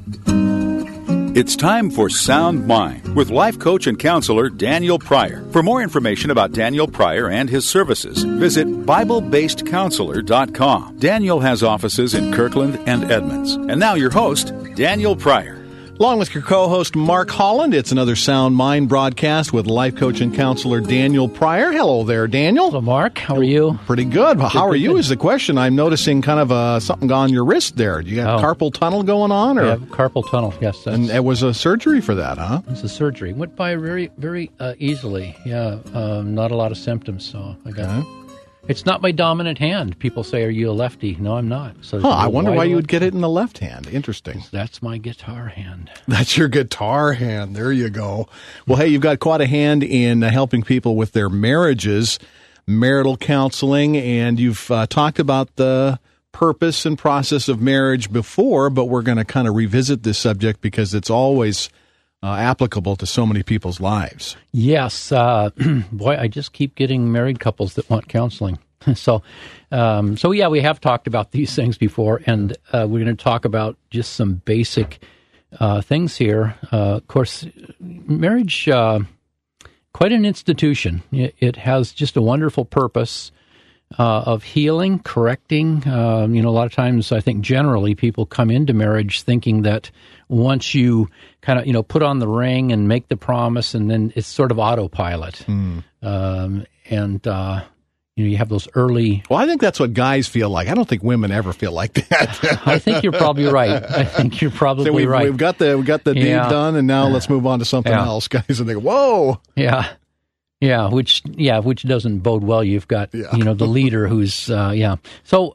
It's time for Sound Mind with life coach and counselor Daniel Pryor. For more information about Daniel Pryor and his services, visit BibleBasedCounselor.com. Daniel has offices in Kirkland and Edmonds. And now your host, Daniel Pryor. Along with your co-host, Mark Holland, it's another Sound Mind broadcast with life coach and counselor Daniel Pryor. Hello there, Daniel. Hello, Mark. How are you? Pretty good. How are you is the question. I'm noticing kind of something on your wrist there. You got carpal tunnel going on? Or? Yeah, carpal tunnel, yes. And it was a surgery for that, huh? It's a surgery. Went by very, very easily. Yeah, not a lot of symptoms, so I got it. It's not my dominant hand. People say, are you a lefty? No, I'm not. So I wonder why you would get it in the left hand. Interesting. That's my guitar hand. That's your guitar hand. There you go. Well, hey, you've got quite a hand in helping people with their marriages, marital counseling, and you've talked about the purpose and process of marriage before, but we're going to kind of revisit this subject because it's always applicable to so many people's lives. Yes. Boy, I just keep getting married couples that want counseling. So yeah, we have talked about these things before, and we're going to talk about just some basic things here. Of course, marriage, quite an institution. It has just a wonderful purpose of healing, correcting. A lot of times, I think generally people come into marriage thinking that once you kind of, put on the ring and make the promise, and then it's sort of autopilot. You have those early... Well, I think that's what guys feel like. I don't think women ever feel like that. I think you're probably right. So we've got the deed done, and now let's move on to something else, guys. And they go, whoa! Yeah, which doesn't bode well. You've got the leader who's So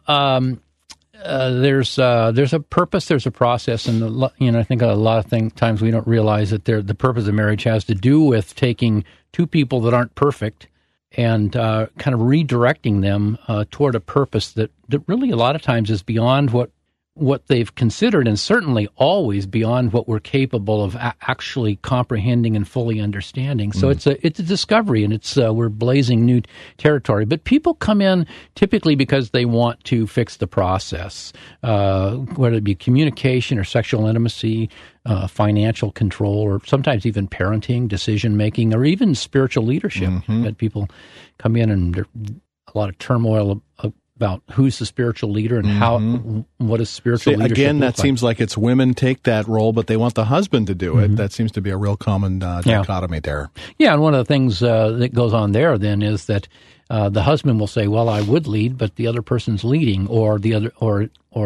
there's a purpose, there's a process, and I think a lot of times we don't realize that the purpose of marriage has to do with taking two people that aren't perfect and kind of redirecting them toward a purpose that really a lot of times is beyond what they've considered, and certainly always beyond what we're capable of actually comprehending and fully understanding. So it's a discovery, and we're blazing new territory. But people come in typically because they want to fix the process, whether it be communication or sexual intimacy, financial control, or sometimes even parenting, decision making, or even spiritual leadership. That people come in and there's a lot of turmoil about who's the spiritual leader and what is spiritual leadership. Again, that seems like it's women take that role, but they want the husband to do it. That seems to be a real common dichotomy there. Yeah, and one of the things that goes on there then is that the husband will say, "Well, I would lead, but the other person's leading," or the other, or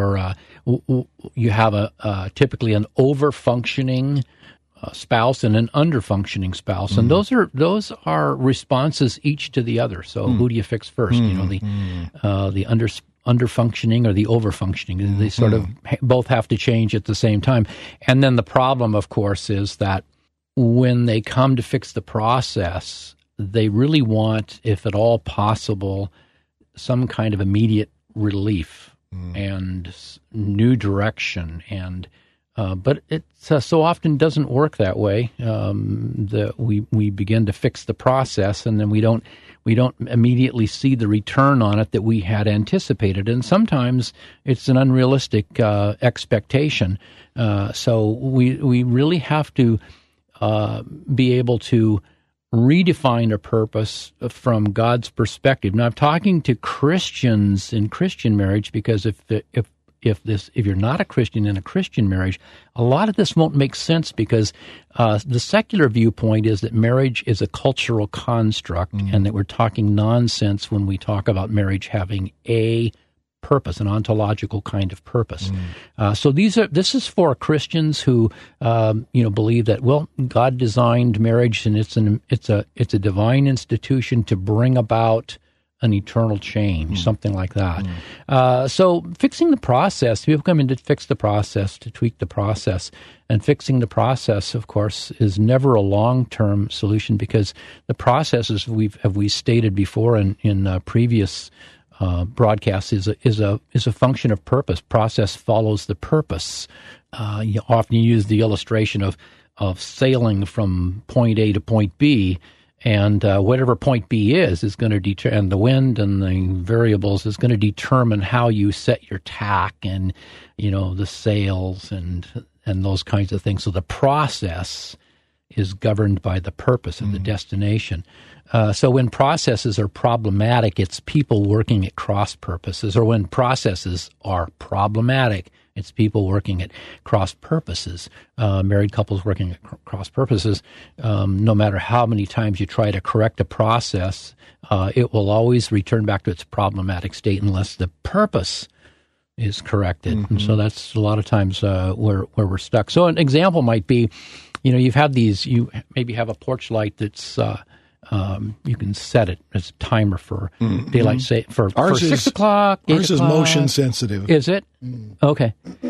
you have typically an over-functioning spouse and an under-functioning spouse, and those are responses each to the other. So who do you fix first? The under-functioning or the over-functioning? They sort of both have to change at the same time. And then the problem, of course, is that when they come to fix the process, they really want, if at all possible, some kind of immediate relief and new direction, and but it so often doesn't work that way. We begin to fix the process, and then we don't immediately see the return on it that we had anticipated, and sometimes it's an unrealistic expectation. So we really have to be able to redefine a purpose from God's perspective. Now, I'm talking to Christians in Christian marriage, because if you're not a Christian in a Christian marriage, a lot of this won't make sense, because the secular viewpoint is that marriage is a cultural construct, and that we're talking nonsense when we talk about marriage having a purpose, an ontological kind of purpose. So this is for Christians who believe that God designed marriage, and it's a divine institution to bring about an eternal change, something like that. So fixing the process, people come in to fix the process, to tweak the process. And fixing the process, of course, is never a long-term solution, because the process, as we stated before in previous broadcasts, is a function of purpose. Process follows the purpose. You often use the illustration of sailing from point A to point B. And whatever point B is going to determine the wind and the variables is going to determine how you set your tack and, the sails and and those kinds of things. So the process is governed by the purpose of the destination. So when processes are problematic, it's people working at cross purposes, or when processes are problematic, it's people working at cross purposes. Married couples working at cross purposes, no matter how many times you try to correct a process, it will always return back to its problematic state unless the purpose is corrected. And so that's a lot of times where we're stuck. So an example might be, you maybe have a porch light that's you can set it as a timer for daylight for 6 o'clock. Ours is motion sensitive. Is it? Okay.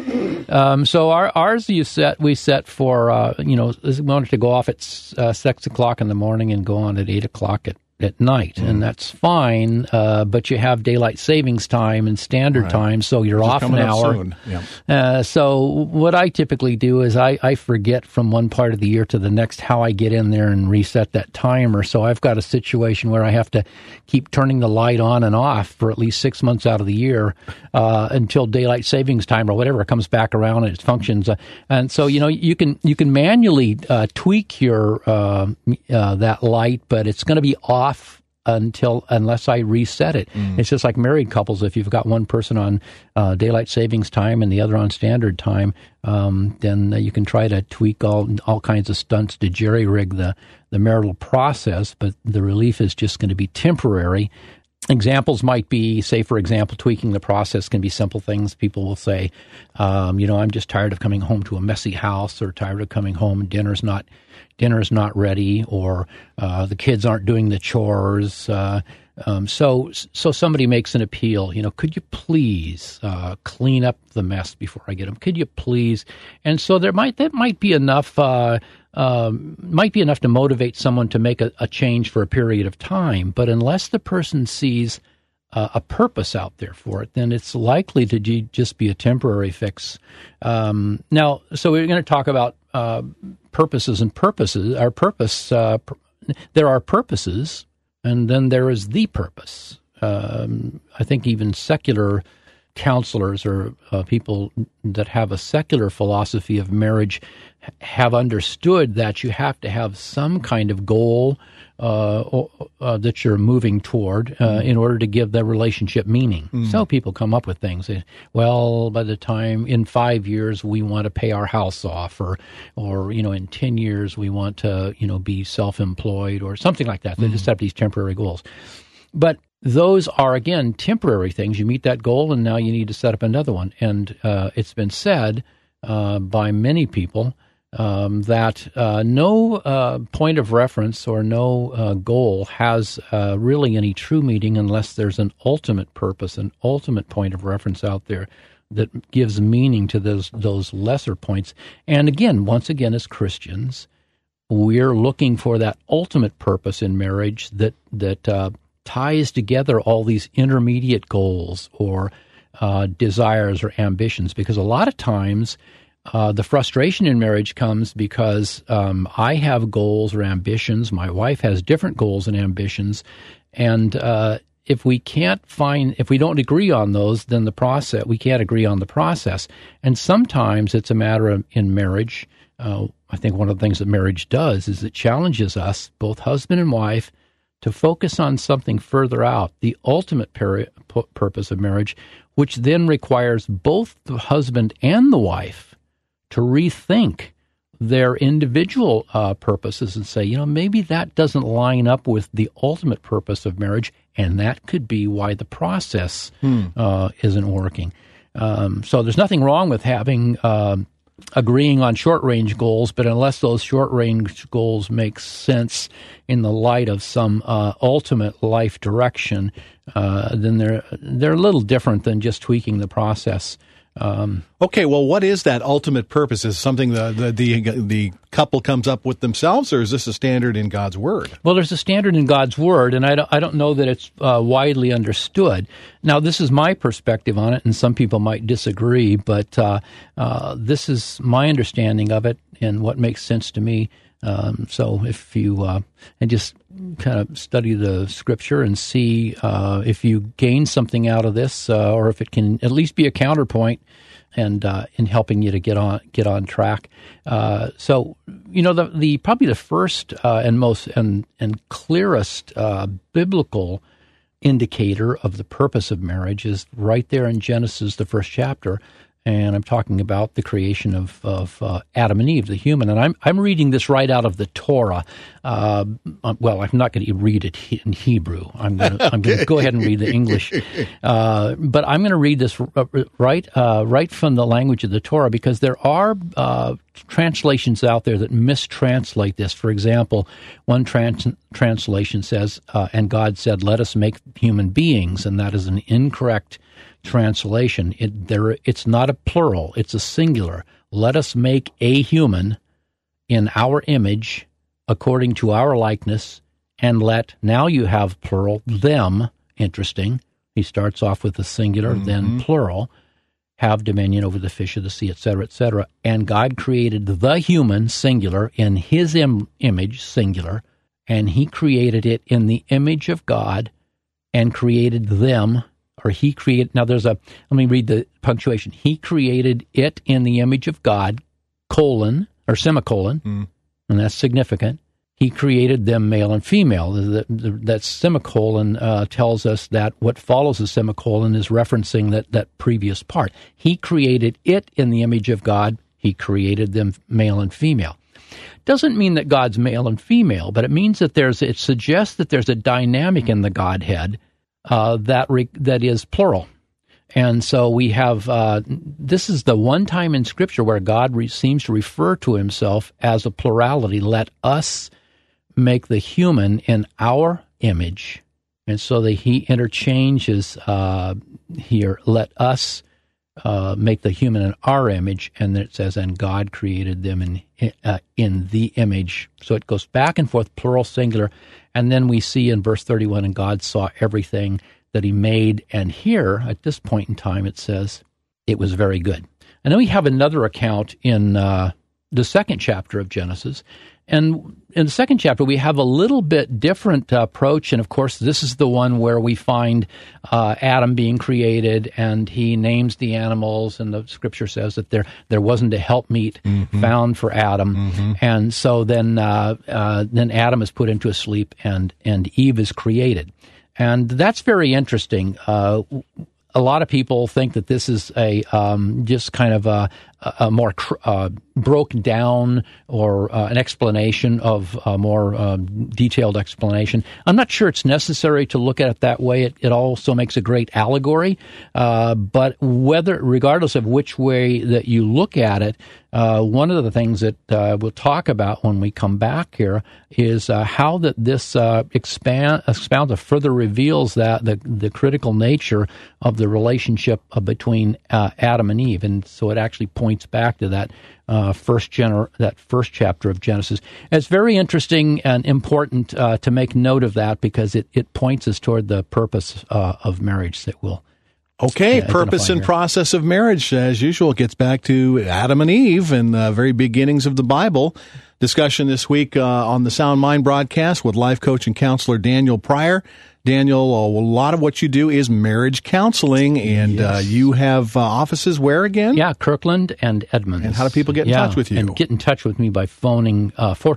So ours we set for we wanted to go off at 6 o'clock in the morning and go on at 8 o'clock at night, and that's fine. But you have daylight savings time and standard time, so you're off an hour. Yeah. So what I typically do is I forget from one part of the year to the next how I get in there and reset that timer. So I've got a situation where I have to keep turning the light on and off for at least 6 months out of the year until daylight savings time or whatever comes back around and it functions. And so you can manually tweak your that light, but it's going to be off unless I reset it. It's just like married couples. If you've got one person on daylight savings time and the other on standard time, then you can try to tweak all kinds of stunts to jerry-rig the marital process, but the relief is just going to be temporary. Examples might be, say, for example, tweaking the process can be simple things. People will say, I'm just tired of coming home to a messy house, or tired of coming home and dinner's not ready, or the kids aren't doing the chores. So somebody makes an appeal. Could you please clean up the mess before I get them? Could you please? And so that might be enough. Might be enough to motivate someone to make a change for a period of time. But unless the person sees a purpose out there for it, then it's likely to just be a temporary fix. Now, so we're going to talk about purposes and purposes. Our purpose, there are purposes, and then there is the purpose. I think even secular counselors or people that have a secular philosophy of marriage have understood that you have to have some kind of goal that you're moving toward in order to give the relationship meaning. So people come up with things. Well, by the time in 5 years we want to pay our house off, or in 10 years we want to be self-employed, or something like that. They just have these temporary goals. But those are, again, temporary things. You meet that goal, and now you need to set up another one. And it's been said by many people that no point of reference or no goal has really any true meaning unless there's an ultimate purpose, an ultimate point of reference out there that gives meaning to those lesser points. And again, once again, as Christians, we're looking for that ultimate purpose in marriage that ties together all these intermediate goals or desires or ambitions, because a lot of times the frustration in marriage comes because I have goals or ambitions, my wife has different goals and ambitions, and if we don't agree on those, then we can't agree on the process. And sometimes it's a matter of, in marriage, I think one of the things that marriage does is it challenges us, both husband and wife, to focus on something further out, the ultimate purpose of marriage, which then requires both the husband and the wife to rethink their individual purposes and say, maybe that doesn't line up with the ultimate purpose of marriage, and that could be why the process isn't working. So there's nothing wrong with having agreeing on short-range goals, but unless those short-range goals make sense in the light of some ultimate life direction, then they're a little different than just tweaking the process. Okay, well, what is that ultimate purpose? Is something the couple comes up with themselves, or is this a standard in God's Word? Well, there's a standard in God's Word, and I don't know that it's widely understood. Now, this is my perspective on it, and some people might disagree, but this is my understanding of it and what makes sense to me. So if you and just kind of study the Scripture and see if you gain something out of this, or if it can at least be a counterpoint and in helping you to get on track. So the probably the first and most and clearest biblical indicator of the purpose of marriage is right there in Genesis, the first chapter. And I'm talking about the creation of Adam and Eve, the human. And I'm reading this right out of the Torah. Well, I'm not going to read it in Hebrew. I'm going to go ahead and read the English. But I'm going to read this right from the language of the Torah, because there are translations out there that mistranslate this. For example, one translation says, "And God said, let us make human beings," and that is an incorrect translation. It's not a plural, it's a singular. Let us make a human in our image, according to our likeness, and now you have plural, them. Interesting. He starts off with the singular, then plural, have dominion over the fish of the sea, etc., etc. And God created the human, singular, in his image, singular, and he created it in the image of God and created them. Or he created, now let me read the punctuation. He created it in the image of God, semicolon, and that's significant. He created them male and female. That semicolon tells us that what follows the semicolon is referencing that previous part. He created it in the image of God. He created them male and female. Doesn't mean that God's male and female, but it means that it suggests that there's a dynamic in the Godhead that is plural. And so we have, this is the one time in Scripture where God seems to refer to himself as a plurality. Let us make the human in our image. And so he interchanges here, let us make the human in our image, and then it says, and God created them in the image. So it goes back and forth, plural, singular, and then we see in verse 31, and God saw everything that he made, and here, at this point in time, it says, it was very good. And then we have another account in the second chapter of Genesis, and in the second chapter, we have a little bit different approach, and of course, this is the one where we find Adam being created, and he names the animals, and the Scripture says that there wasn't a helpmeet found for Adam, and so then Adam is put into a sleep, and Eve is created, and that's very interesting. A lot of people think that this is a just kind of a more broken down or an explanation of a more detailed explanation. I'm not sure it's necessary to look at it that way. It also makes a great allegory, but regardless of which way that you look at it, one of the things that we'll talk about when we come back here is how that this expounds or further reveals that the critical nature of the relationship between Adam and Eve, and so it actually points back to that first chapter of Genesis. And it's very interesting and important to make note of that, because it points us toward the purpose of marriage that we'll. Okay, purpose and process of marriage, as usual, gets back to Adam and Eve and the very beginnings of the Bible. Discussion this week on the Sound Mind broadcast with life coach and counselor Daniel Pryor. Daniel, a lot of what you do is marriage counseling, and yes. You have offices where again? Yeah, Kirkland and Edmonds. And how do people get in touch with you? And get in touch with me by phoning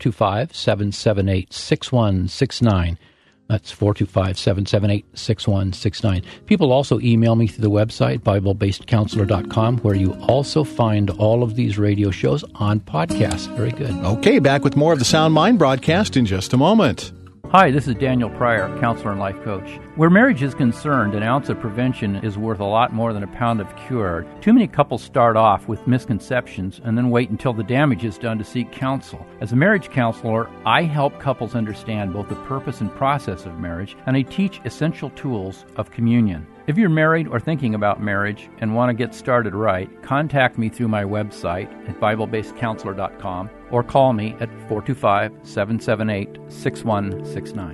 425-778-6169. That's 425-778-6169. People also email me through the website, BibleBasedCounselor.com, where you also find all of these radio shows on podcast. Very good. Okay, back with more of the Sound Mind broadcast in just a moment. Hi, this is Daniel Pryor, counselor and life coach. Where marriage is concerned, an ounce of prevention is worth a lot more than a pound of cure. Too many couples start off with misconceptions and then wait until the damage is done to seek counsel. As a marriage counselor, I help couples understand both the purpose and process of marriage, and I teach essential tools of communion. If you're married or thinking about marriage and want to get started right, contact me through my website at BibleBasedCounselor.com or call me at 425-778-6169.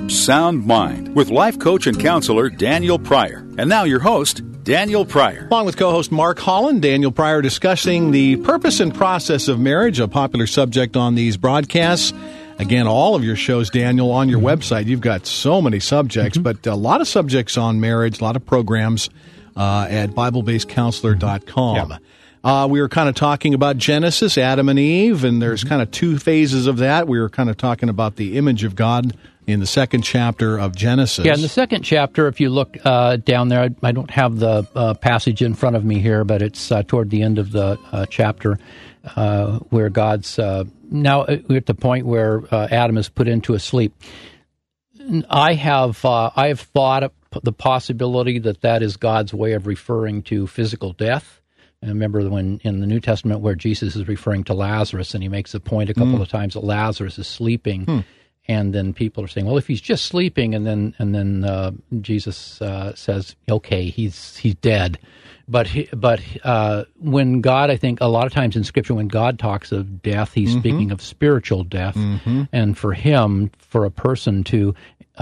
Sound Mind with life coach and counselor Daniel Pryor. And now your host, Daniel Pryor. Along with co-host Mark Holland, Daniel Pryor discussing the purpose and process of marriage, a popular subject on these broadcasts. Again, all of your shows, Daniel, on your website, you've got so many subjects, but a lot of subjects on marriage, a lot of programs at BibleBasedCounselor.com. We were kind of talking about Genesis, Adam and Eve, and there's kind of two phases of that. We were kind of talking about the image of God in the second chapter of Genesis. Yeah, in the second chapter, if you look down there, I don't have the passage in front of me here, but it's toward the end of the chapter where God's now we're at the point where Adam is put into a sleep. I have thought of the possibility that is God's way of referring to physical death. I remember when in the New Testament where Jesus is referring to Lazarus, and he makes the point a couple of times that Lazarus is sleeping, and then people are saying, "Well, if he's just sleeping," and then Jesus says, "Okay, he's dead." But when God, I think a lot of times in Scripture, when God talks of death, he's speaking of spiritual death, and for him, for a person to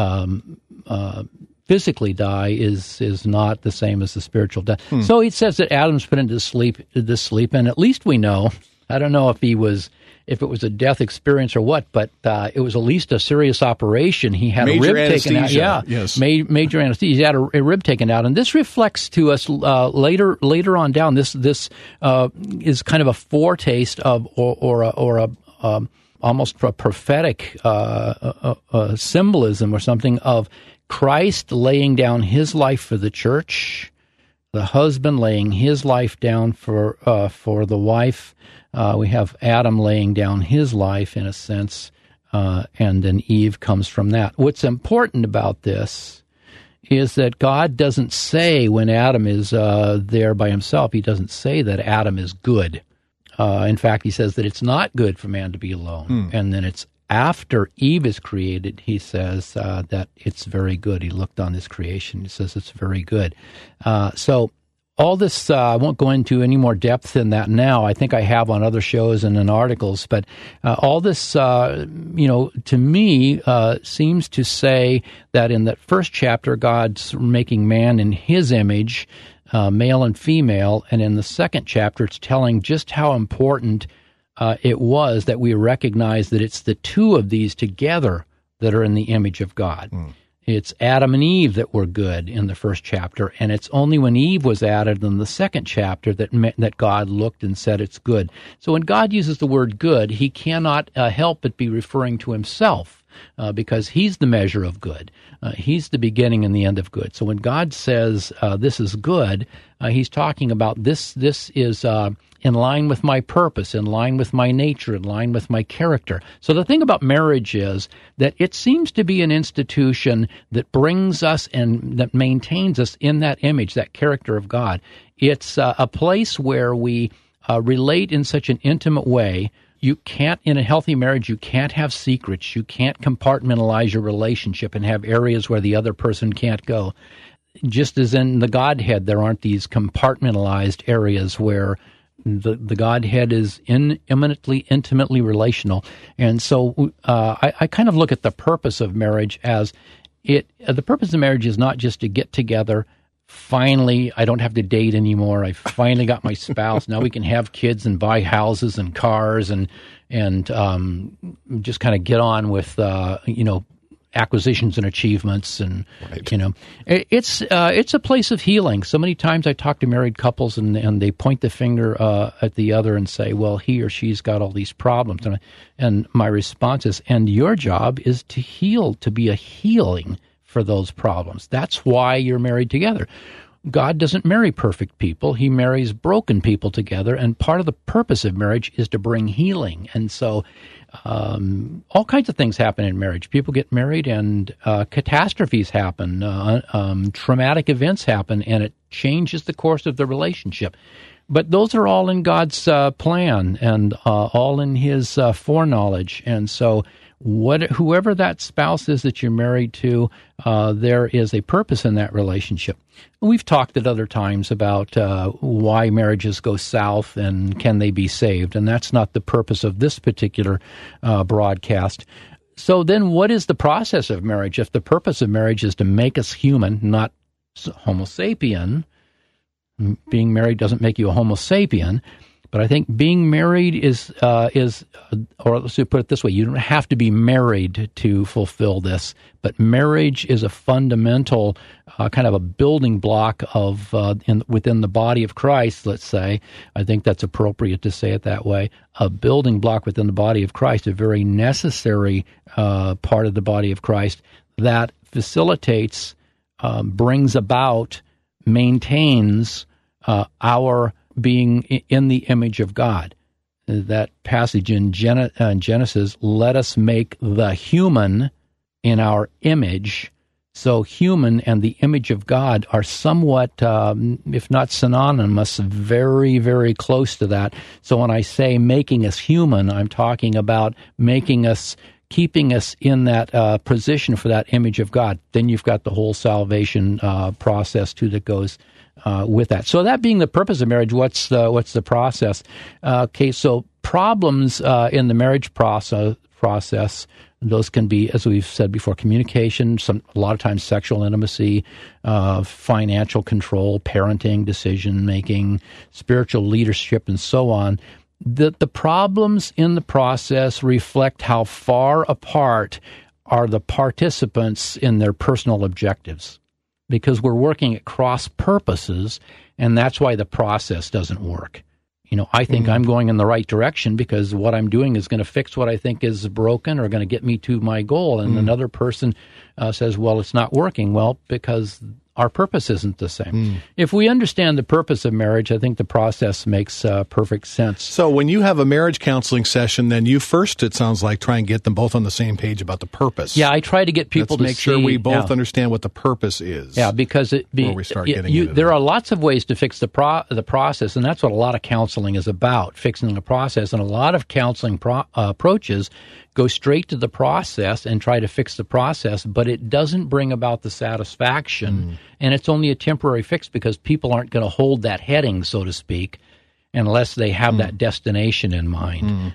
physically die is not the same as the spiritual death. So it says that Adam's put into this sleep, and at least we know. I don't know if it was a death experience or what, but it was at least a serious operation. He had major a rib taken out. Yeah, yes. Major anesthesia. He had a rib taken out, and this reflects to us later on down. This is kind of a foretaste of or almost a prophetic symbolism or something of Christ laying down his life for the church, the husband laying his life down for the wife. We have Adam laying down his life in a sense, and then Eve comes from that. What's important about this is that God doesn't say when Adam is there by himself, he doesn't say that Adam is good. In fact, he says that it's not good for man to be alone. And then it's after Eve is created, he says that it's very good. He looked on his creation. He says it's very good. So all this, I won't go into any more depth in that now. I think I have on other shows and in articles. But all this, to me, seems to say that in that first chapter, God's making man in his image, male and female. And in the second chapter, it's telling just how important it was that we recognize that it's the two of these together that are in the image of God. It's Adam and Eve that were good in the first chapter, and it's only when Eve was added in the second chapter that God looked and said it's good. So when God uses the word good, he cannot help but be referring to himself because he's the measure of good. He's the beginning and the end of good. So when God says this is good, he's talking about this is in line with my purpose, in line with my nature, in line with my character. So the thing about marriage is that it seems to be an institution that brings us and that maintains us in that image, that character of God. It's a place where we relate in such an intimate way. You can't, in a healthy marriage, you can't have secrets. You can't compartmentalize your relationship and have areas where the other person can't go. Just as in the Godhead, there aren't these compartmentalized areas where the Godhead is intimately relational. And so I kind of look at the purpose of marriage as the purpose of marriage is not just to get together. Finally, I don't have to date anymore. I finally got my spouse. Now we can have kids and buy houses and cars and just kind of get on with acquisitions and achievements, and it's a place of healing. So many times I talk to married couples and they point the finger at the other and say, well, he or she's got all these problems, and my response is, and your job is to heal, to be a healing for those problems. That's why you're married together. God doesn't marry perfect people. He marries broken people together, and part of the purpose of marriage is to bring healing. And so all kinds of things happen in marriage. People get married and catastrophes happen, traumatic events happen, and it changes the course of the relationship. But those are all in God's plan and all in his foreknowledge. And so whoever that spouse is that you're married to, there is a purpose in that relationship. We've talked at other times about why marriages go south and can they be saved, and that's not the purpose of this particular broadcast. So then what is the process of marriage? If the purpose of marriage is to make us human, not Homo sapien, being married doesn't make you a Homo sapien, but I think being married is, or let's put it this way, you don't have to be married to fulfill this, but marriage is a fundamental kind of a building block of within the body of Christ, let's say. I think that's appropriate to say it that way. A building block within the body of Christ, a very necessary part of the body of Christ that facilitates, brings about, maintains our being in the image of God. That passage in Genesis, let us make the human in our image. So human and the image of God are somewhat, if not synonymous, very, very close to that. So when I say making us human, I'm talking about making us, keeping us in that position for that image of God. Then you've got the whole salvation process too that goes with that. So that being the purpose of marriage, what's the process? Okay, so problems in the marriage process, those can be, as we've said before, communication, a lot of times sexual intimacy, financial control, parenting, decision-making, spiritual leadership, and so on. The problems in the process reflect how far apart are the participants in their personal objectives, because we're working at cross purposes, and that's why the process doesn't work. I think I'm going in the right direction because what I'm doing is going to fix what I think is broken or going to get me to my goal. And another person says, well, it's not working. Well, because our purpose isn't the same. If we understand the purpose of marriage, I think the process makes perfect sense. So when you have a marriage counseling session, then you first, it sounds like, try and get them both on the same page about the purpose. Yeah, I try to get people to make sure we both understand what the purpose is. Yeah, because before we start getting into there are lots of ways to fix the process, and that's what a lot of counseling is about, fixing the process. And a lot of counseling approaches go straight to the process and try to fix the process, but it doesn't bring about the satisfaction, and it's only a temporary fix because people aren't going to hold that heading, so to speak, unless they have that destination in mind.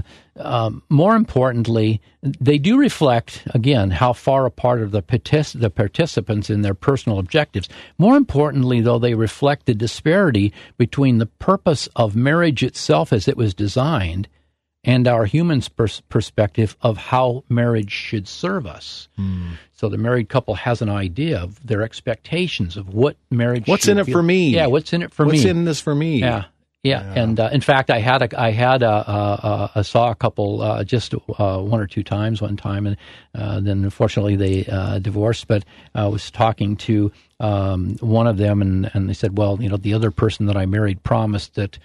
More importantly, they do reflect, again, how far apart are the participants in their personal objectives. More importantly, though, they reflect the disparity between the purpose of marriage itself as it was designed and our human perspective of how marriage should serve us. So the married couple has an idea of their expectations of what marriage What's should in it be. for me? Yeah, what's in it for me? What's in this for me? Yeah. And in fact, I saw a couple just one or two times one time, and then unfortunately they divorced. But I was talking to one of them, and they said, well, the other person that I married promised that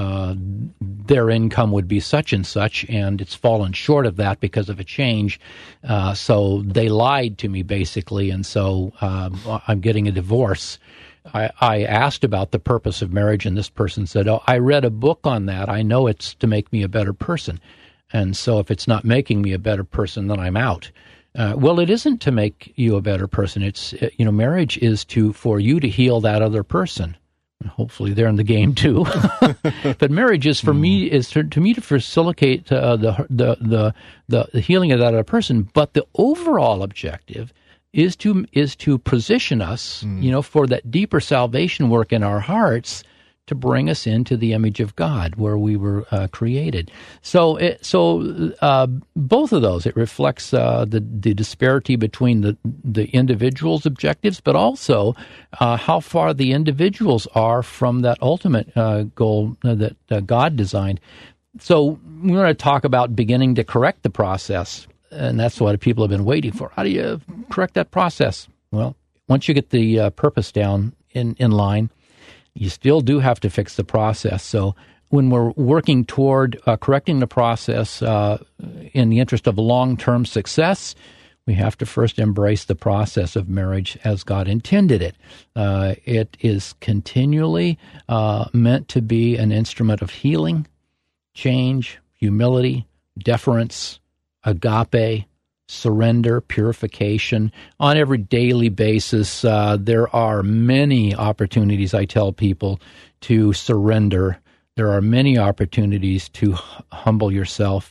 their income would be such and such, and it's fallen short of that because of a change. So they lied to me, basically, and so I'm getting a divorce. I asked about the purpose of marriage, and this person said, oh, I read a book on that. I know it's to make me a better person. And so if it's not making me a better person, then I'm out. Well, it isn't to make you a better person. It's, marriage is for you to heal that other person. Hopefully they're in the game too. But marriage is to me to facilitate the healing of that other person. But the overall objective is to position us, for that deeper salvation work in our hearts to bring us into the image of God where we were created. So both of those, it reflects the disparity between the individual's objectives, but also how far the individuals are from that ultimate goal that God designed. So we're going to talk about beginning to correct the process. And that's what people have been waiting for. How do you correct that process? Well, once you get the purpose down in line, you still do have to fix the process. So when we're working toward correcting the process in the interest of long-term success, we have to first embrace the process of marriage as God intended it. It is continually meant to be an instrument of healing, change, humility, deference, agape, surrender, purification. On every daily basis, there are many opportunities, I tell people, to surrender. There are many opportunities to humble yourself.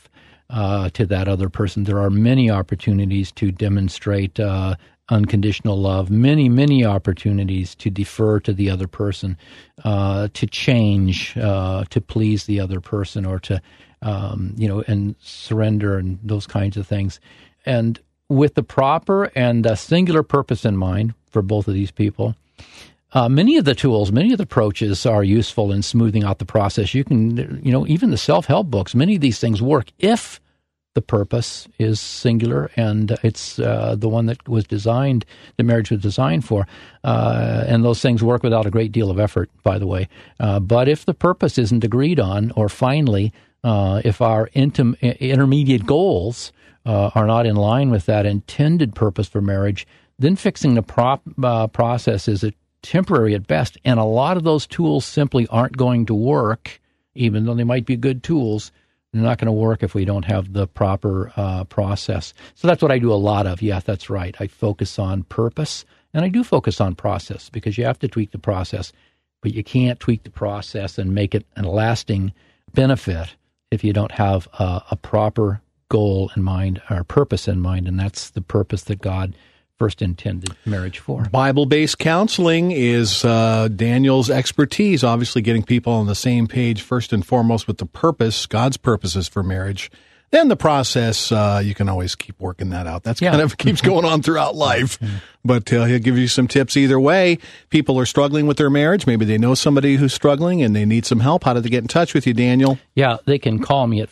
to that other person. There are many opportunities to demonstrate unconditional love, many opportunities to defer to the other person, to change, to please the other person, or to, and surrender and those kinds of things. And with the proper and singular purpose in mind for both of these people, many of the tools, many of the approaches are useful in smoothing out the process. You can, even the self-help books, many of these things work if the purpose is singular and it's the one that was designed, the marriage was designed for. And those things work without a great deal of effort, by the way. But if the purpose isn't agreed on, or finally, if our intermediate goals are not in line with that intended purpose for marriage, then fixing the process is temporary at best. And a lot of those tools simply aren't going to work, even though they might be good tools. They're not going to work if we don't have the proper process. So that's what I do a lot of. Yeah, that's right. I focus on purpose, and I do focus on process, because you have to tweak the process, but you can't tweak the process and make it a lasting benefit if you don't have a proper goal in mind, or purpose in mind, and that's the purpose that God first intended marriage for. Bible-based counseling is Daniel's expertise, obviously getting people on the same page first and foremost with the purpose, God's purposes for marriage. Then the process, you can always keep working that out. That's kind of keeps going on throughout life. But he'll give you some tips either way. People are struggling with their marriage. Maybe they know somebody who's struggling and they need some help. How do they get in touch with you, Daniel? Yeah, they can call me at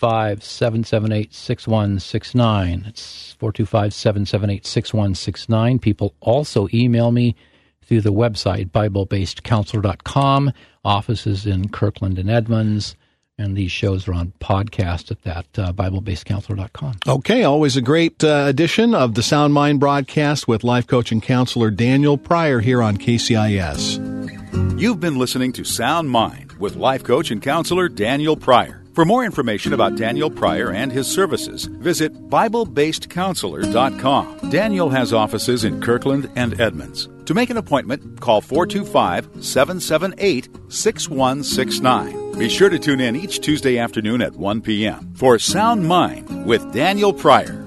425-778-6169. It's 425-778-6169. People also email me through the website, BibleBasedCounselor.com, offices in Kirkland and Edmonds. And these shows are on podcast at that, BibleBasedCounselor.com. Okay, always a great edition of the Sound Mind broadcast with life coach and counselor Daniel Pryor here on KCIS. You've been listening to Sound Mind with life coach and counselor Daniel Pryor. For more information about Daniel Pryor and his services, visit BibleBasedCounselor.com. Daniel has offices in Kirkland and Edmonds. To make an appointment, call 425-778-6169. Be sure to tune in each Tuesday afternoon at 1 p.m. for Sound Mind with Daniel Pryor.